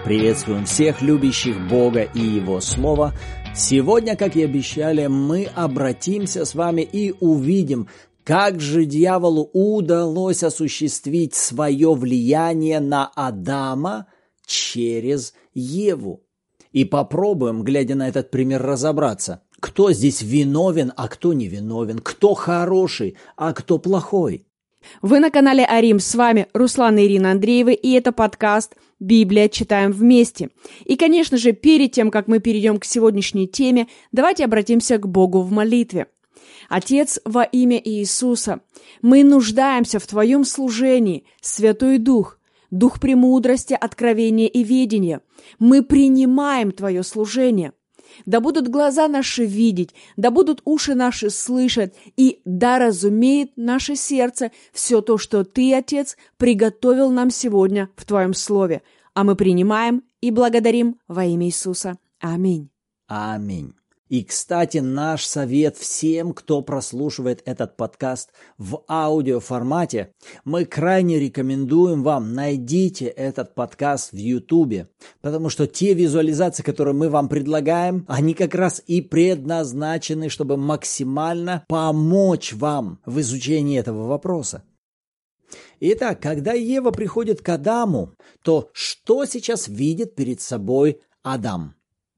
Приветствуем всех любящих Бога и Его Слово. Сегодня, как и обещали, мы обратимся с вами и увидим, как же дьяволу удалось осуществить свое влияние на Адама через Еву. И попробуем, глядя на этот пример, разобраться, кто здесь виновен, а кто не виновен, кто хороший, а кто плохой. Вы на канале Арим, с вами Руслан и Ирина Андреевы, и это подкаст «Библия. Читаем вместе». И, конечно же, перед тем, как мы перейдем к сегодняшней теме, давайте обратимся к Богу в молитве. Отец, во имя Иисуса, мы нуждаемся в Твоем служении, Святой Дух, Дух премудрости, откровения и ведения. Мы принимаем Твое служение. Да будут глаза наши видеть, да будут уши наши слышать, и да разумеет наше сердце все то, что Ты, Отец, приготовил нам сегодня в Твоем Слове. А мы принимаем и благодарим во имя Иисуса. Аминь. Аминь. И, кстати, наш совет всем, кто прослушивает этот подкаст в аудиоформате, мы крайне рекомендуем вам, найдите этот подкаст в Ютубе, потому что те визуализации, которые мы вам предлагаем, они как раз и предназначены, чтобы максимально помочь вам в изучении этого вопроса. Итак, когда Ева приходит к Адаму, то что сейчас видит перед собой Адам?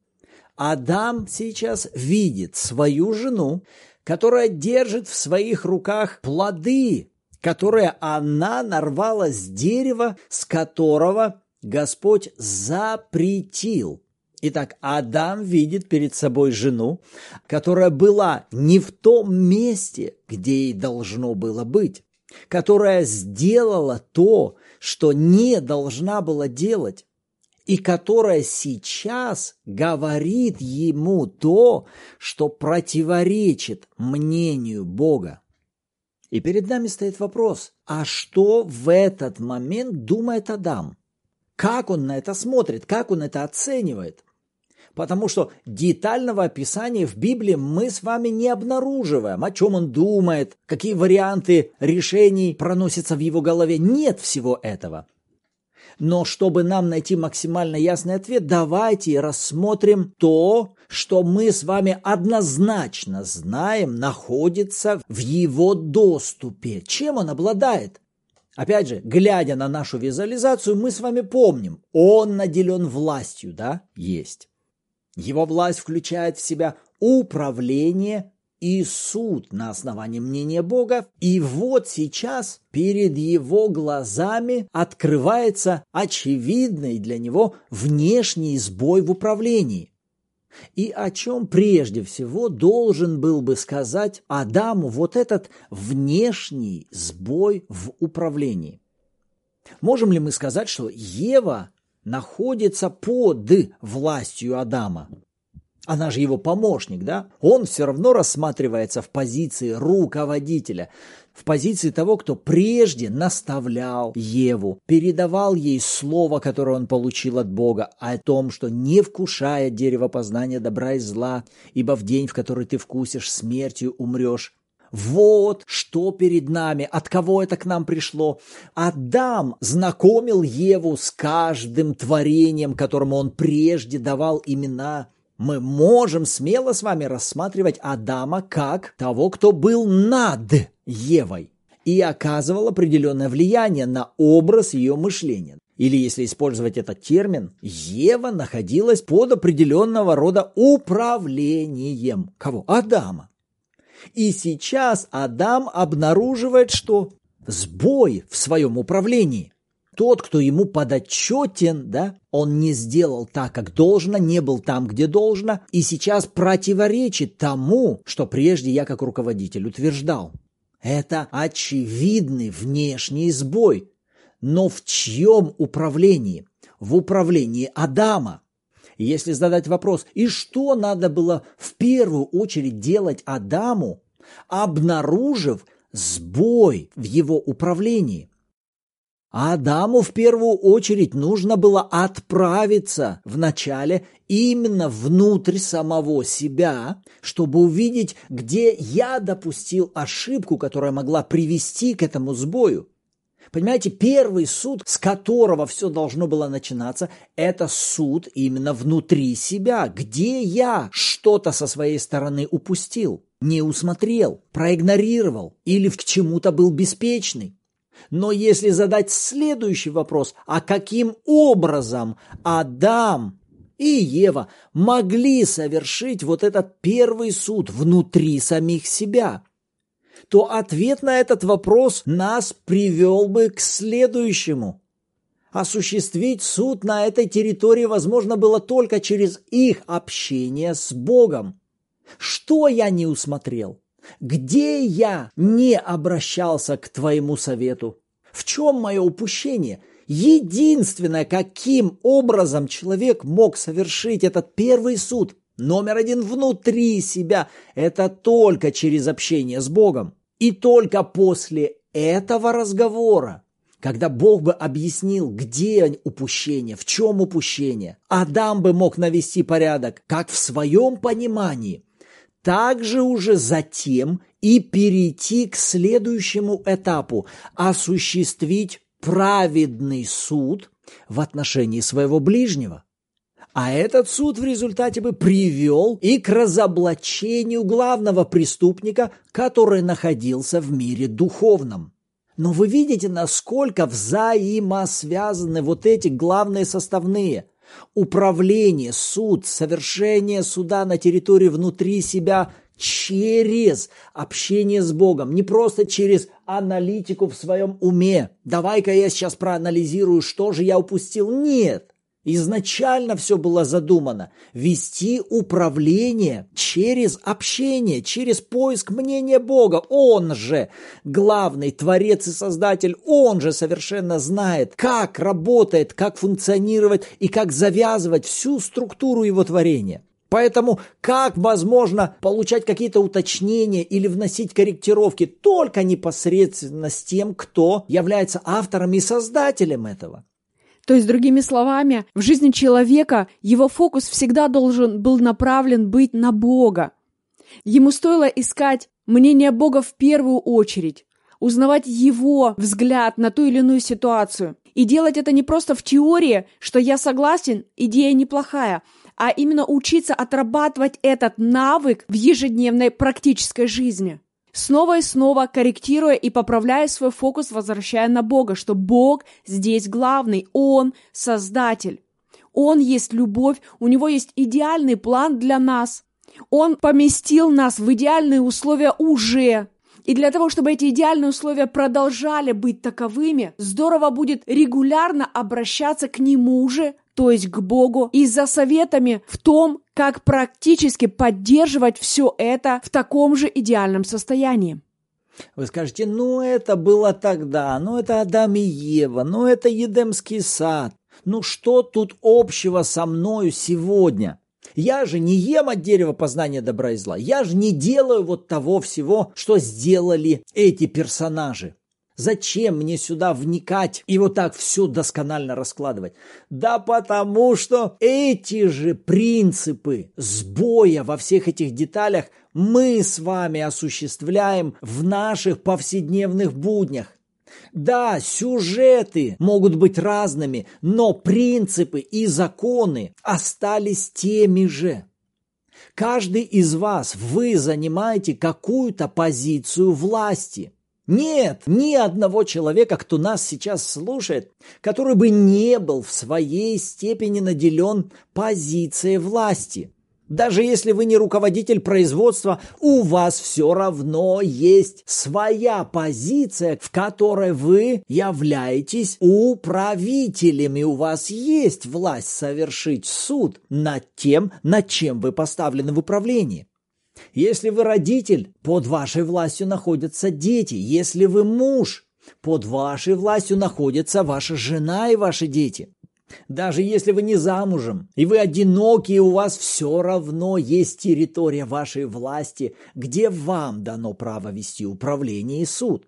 Адам сейчас видит свою жену, которая держит в своих руках плоды, которые она нарвала с дерева, с которого Господь запретил. Итак, Адам видит перед собой жену, которая была не в том месте, где ей должно было быть, которая сделала то, что не должна была делать, и которая сейчас говорит ему то, что противоречит мнению Бога. И перед нами стоит вопрос, а что в этот момент думает Адам? Как он на это смотрит, как он это оценивает? Потому что детального описания в Библии мы с вами не обнаруживаем, о чем он думает, какие варианты решений проносятся в его голове. Нет всего этого. Но чтобы нам найти максимально ясный ответ, давайте рассмотрим то, что мы с вами однозначно знаем, находится в его доступе. Чем он обладает? Опять же, глядя на нашу визуализацию, мы с вами помним, он наделен властью, да? Есть. Его власть включает в себя управление и суд на основании мнения Бога. И вот сейчас перед его глазами открывается очевидный для него внешний сбой в управлении. И о чем прежде всего должен был бы сказать Адаму вот этот внешний сбой в управлении? Можем ли мы сказать, что Ева находится под властью Адама? Она же его помощник, да? Он все равно рассматривается в позиции руководителя, в позиции того, кто прежде наставлял Еву, передавал ей слово, которое он получил от Бога, о том, что не вкушая дерево познания добра и зла, ибо в день, в который ты вкусишь, смертью умрешь. Вот что перед нами, от кого это к нам пришло. Адам знакомил Еву с каждым творением, которому он прежде давал имена. Мы можем смело с вами рассматривать Адама как того, кто был над Евой и оказывал определенное влияние на образ ее мышления. Или, если использовать этот термин, Ева находилась под определенного рода управлением. Кого? Адама. И сейчас Адам обнаруживает, что сбой в своем управлении. Тот, кто ему подотчетен, да, он не сделал так, как должно, не был там, где должно, и сейчас противоречит тому, что прежде я как руководитель утверждал. Это очевидный внешний сбой. Но в чьем управлении? В управлении Адама. И если задать вопрос, и что надо было в первую очередь делать Адаму, обнаружив сбой в его управлении? Адаму в первую очередь нужно было отправиться вначале именно внутрь самого себя, чтобы увидеть, где я допустил ошибку, которая могла привести к этому сбою. Понимаете, первый суд, с которого все должно было начинаться, это суд именно внутри себя, где я что-то со своей стороны упустил, не усмотрел, проигнорировал или к чему-то был беспечный. Но если задать следующий вопрос, а каким образом Адам и Ева могли совершить вот этот первый суд внутри самих себя, то ответ на этот вопрос нас привел бы к следующему. Осуществить суд на этой территории возможно было только через их общение с Богом. Что я не усмотрел? Где я не обращался к твоему совету? В чем мое упущение? Единственное, каким образом человек мог совершить этот первый суд, номер один внутри себя, это только через общение с Богом. И только после этого разговора, когда Бог бы объяснил, где упущение, в чем упущение, Адам бы мог навести порядок как в своем понимании, так же уже затем и перейти к следующему этапу – осуществить праведный суд в отношении своего ближнего. А этот суд в результате бы привел и к разоблачению главного преступника, который находился в мире духовном. Но вы видите, насколько взаимосвязаны вот эти главные составные. Управление, суд, совершение суда на территории внутри себя через общение с Богом. Не просто через аналитику в своем уме. Давай-ка я сейчас проанализирую, что же я упустил. Нет. Изначально все было задумано вести управление через общение, через поиск мнения Бога. Он же главный творец и создатель, он же совершенно знает, как работает, как функционировать и как завязывать всю структуру его творения. Поэтому как возможно получать какие-то уточнения или вносить корректировки только непосредственно с тем, кто является автором и создателем этого. То есть, другими словами, в жизни человека его фокус всегда должен был направлен быть на Бога. Ему стоило искать мнение Бога в первую очередь, узнавать Его взгляд на ту или иную ситуацию. И делать это не просто в теории, что я согласен, идея неплохая, а именно учиться отрабатывать этот навык в ежедневной практической жизни. Снова и снова корректируя и поправляя свой фокус, возвращая на Бога, что Бог здесь главный, Он Создатель. Он есть любовь, у Него есть идеальный план для нас. Он поместил нас в идеальные условия уже. И для того, чтобы эти идеальные условия продолжали быть таковыми, здорово будет регулярно обращаться к Нему же, то есть к Богу, и за советами в том, как практически поддерживать все это в таком же идеальном состоянии. Вы скажете, это было тогда, это Адам и Ева, это Едемский сад. Что тут общего со мною сегодня? Я же не ем от дерева познания добра и зла. Я же не делаю вот того всего, что сделали эти персонажи. Зачем мне сюда вникать и вот так все досконально раскладывать? Да потому что эти же принципы сбоя во всех этих деталях мы с вами осуществляем в наших повседневных буднях. Да, сюжеты могут быть разными, но принципы и законы остались теми же. Каждый из вас, вы занимаете какую-то позицию власти. Нет ни одного человека, кто нас сейчас слушает, который бы не был в своей степени наделен позицией власти. Даже если вы не руководитель производства, у вас все равно есть своя позиция, в которой вы являетесь управителем, и у вас есть власть совершить суд над тем, над чем вы поставлены в управлении. Если вы родитель, под вашей властью находятся дети. Если вы муж, под вашей властью находится ваша жена и ваши дети. Даже если вы не замужем, и вы одиноки, и у вас все равно есть территория вашей власти, где вам дано право вести управление и суд.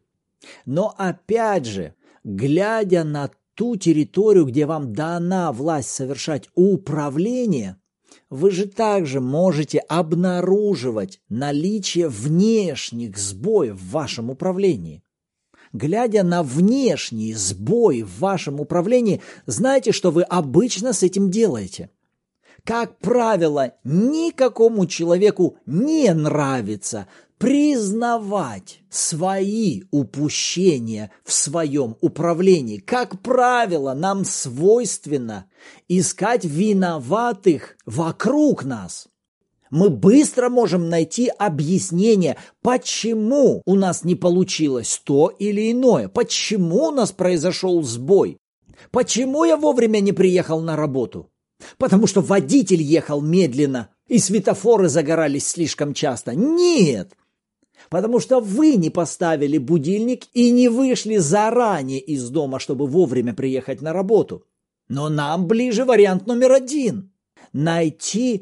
Но опять же, глядя на ту территорию, где вам дана власть совершать управление, вы же также можете обнаруживать наличие внешних сбоев в вашем управлении. Глядя на внешний сбой в вашем управлении, знаете, что вы обычно с этим делаете? Как правило, никакому человеку не нравится признавать свои упущения в своем управлении. Как правило, нам свойственно искать виноватых вокруг нас. Мы быстро можем найти объяснение, почему у нас не получилось то или иное, почему у нас произошел сбой, почему я вовремя не приехал на работу. Потому что водитель ехал медленно и светофоры загорались слишком часто. Нет! Потому что вы не поставили будильник и не вышли заранее из дома, чтобы вовремя приехать на работу. Но нам ближе вариант номер 1. Найти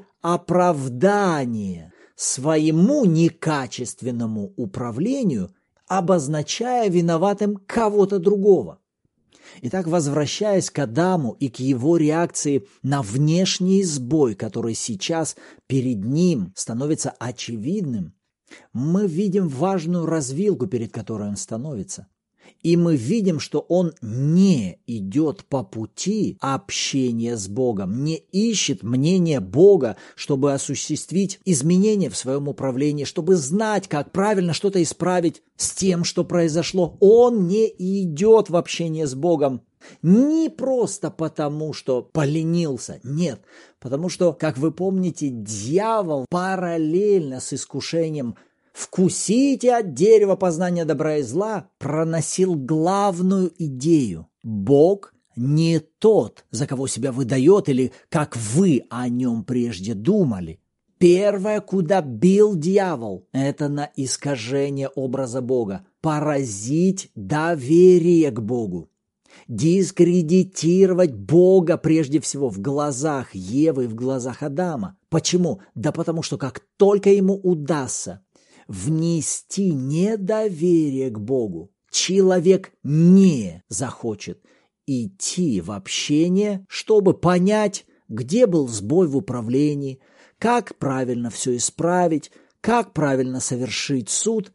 оправдание своему некачественному управлению, обозначая виноватым кого-то другого. Итак, возвращаясь к Адаму и к его реакции на внешний сбой, который сейчас перед ним становится очевидным, мы видим важную развилку, перед которой он становится. И мы видим, что он не идет по пути общения с Богом, не ищет мнения Бога, чтобы осуществить изменения в своем управлении, чтобы знать, как правильно что-то исправить с тем, что произошло. Он не идет в общение с Богом не просто потому, что поленился, нет, потому что, как вы помните, дьявол параллельно с искушением «вкусите от дерева познания добра и зла» проносил главную идею. Бог не тот, за кого себя выдает или как вы о нем прежде думали. Первое, куда бил дьявол, это на искажение образа Бога, поразить доверие к Богу, дискредитировать Бога прежде всего в глазах Евы и в глазах Адама. Почему? Да потому что как только ему удастся внести недоверие к Богу, человек не захочет идти в общение, чтобы понять, где был сбой в управлении, как правильно все исправить, как правильно совершить суд.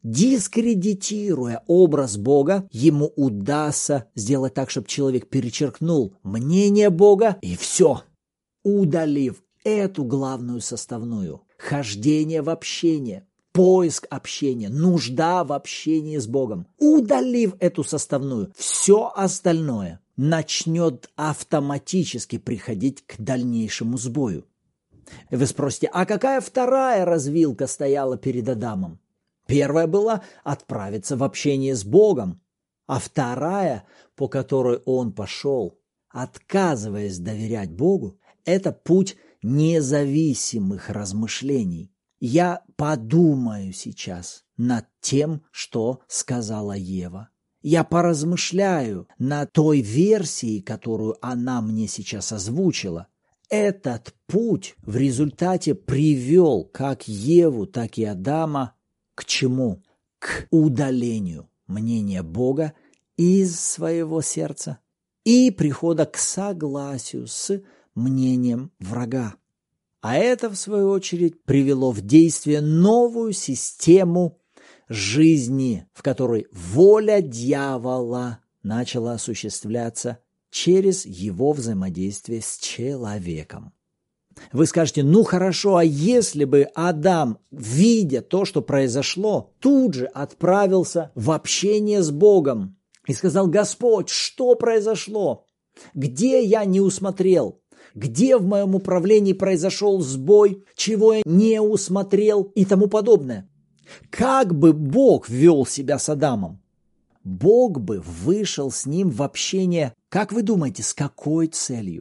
Дискредитируя образ Бога, ему удастся сделать так, чтобы человек перечеркнул мнение Бога и все, удалив эту главную составную – хождение в общение, поиск общения, нужда в общении с Богом. Удалив эту составную, все остальное начнет автоматически приходить к дальнейшему сбою. Вы спросите, а какая вторая развилка стояла перед Адамом? Первая была отправиться в общение с Богом, а вторая, по которой он пошел, отказываясь доверять Богу, это путь независимых размышлений. Я подумаю сейчас над тем, что сказала Ева. Я поразмышляю над той версией, которую она мне сейчас озвучила. Этот путь в результате привел как Еву, так и Адама к чему? К удалению мнения Бога из своего сердца и прихода к согласию с мнением врага. А это, в свою очередь, привело в действие новую систему жизни, в которой воля дьявола начала осуществляться через его взаимодействие с человеком. Вы скажете, ну хорошо, а если бы Адам, видя то, что произошло, тут же отправился в общение с Богом и сказал: Господь, что произошло? Где я не усмотрел? Где в моем управлении произошел сбой, чего я не усмотрел и тому подобное? Как бы Бог вел себя с Адамом? Бог бы вышел с ним в общение, как вы думаете, с какой целью?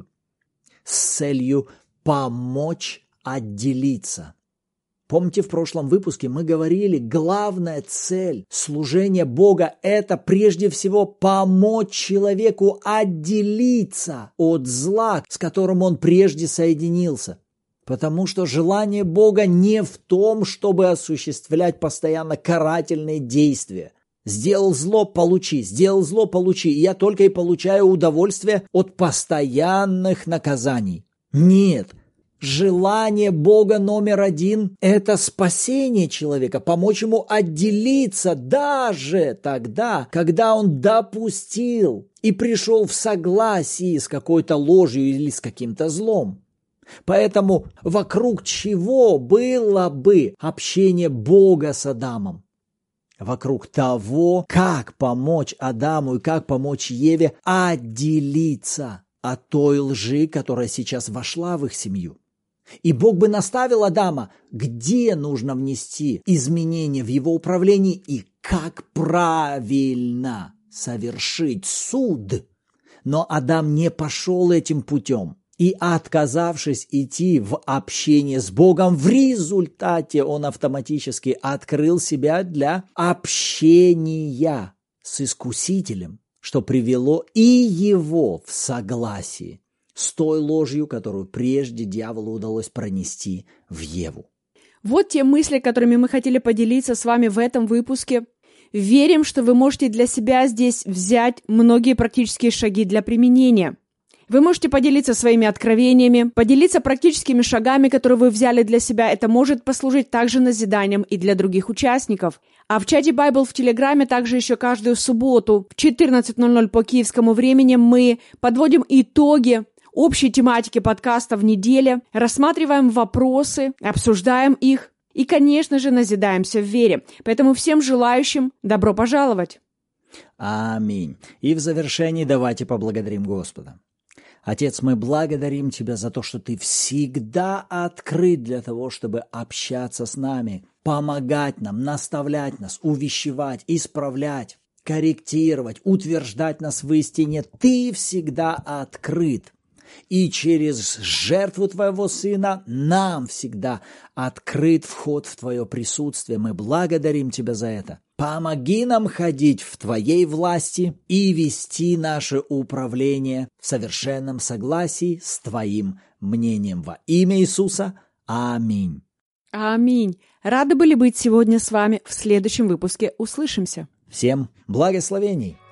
С целью помочь отделиться. Помните, в прошлом выпуске мы говорили, главная цель служения Бога – это прежде всего помочь человеку отделиться от зла, с которым он прежде соединился. Потому что желание Бога не в том, чтобы осуществлять постоянно карательные действия. Сделал зло – получи, сделал зло – получи. И я только и получаю удовольствие от постоянных наказаний. Нет, Желание Бога номер один – это спасение человека, помочь ему отделиться даже тогда, когда он допустил и пришел в согласие с какой-то ложью или с каким-то злом. Поэтому вокруг чего было бы общение Бога с Адамом? Вокруг того, как помочь Адаму и как помочь Еве отделиться от той лжи, которая сейчас вошла в их семью. И Бог бы наставил Адама, где нужно внести изменения в его управлении и как правильно совершить суд. Но Адам не пошел этим путем. И, отказавшись идти в общение с Богом, в результате он автоматически открыл себя для общения с Искусителем, что привело и его в согласие с той ложью, которую прежде дьяволу удалось пронести в Еву. Вот те мысли, которыми мы хотели поделиться с вами в этом выпуске. Верим, что вы можете для себя здесь взять многие практические шаги для применения. Вы можете поделиться своими откровениями, поделиться практическими шагами, которые вы взяли для себя. Это может послужить также назиданием и для других участников. А в чате Bible в Телеграме также еще каждую субботу в 14:00 по киевскому времени мы подводим итоги общей тематики подкаста в неделе, рассматриваем вопросы, обсуждаем их и, конечно же, назидаемся в вере. Поэтому всем желающим добро пожаловать! Аминь. И в завершении давайте поблагодарим Господа. Отец, мы благодарим Тебя за то, что Ты всегда открыт для того, чтобы общаться с нами, помогать нам, наставлять нас, увещевать, исправлять, корректировать, утверждать нас в истине. Ты всегда открыт. И через жертву Твоего Сына нам всегда открыт вход в Твое присутствие. Мы благодарим Тебя за это. Помоги нам ходить в Твоей власти и вести наше управление в совершенном согласии с Твоим мнением. Во имя Иисуса. Аминь. Аминь. Рады были быть сегодня с вами. В следующем выпуске услышимся. Всем благословений.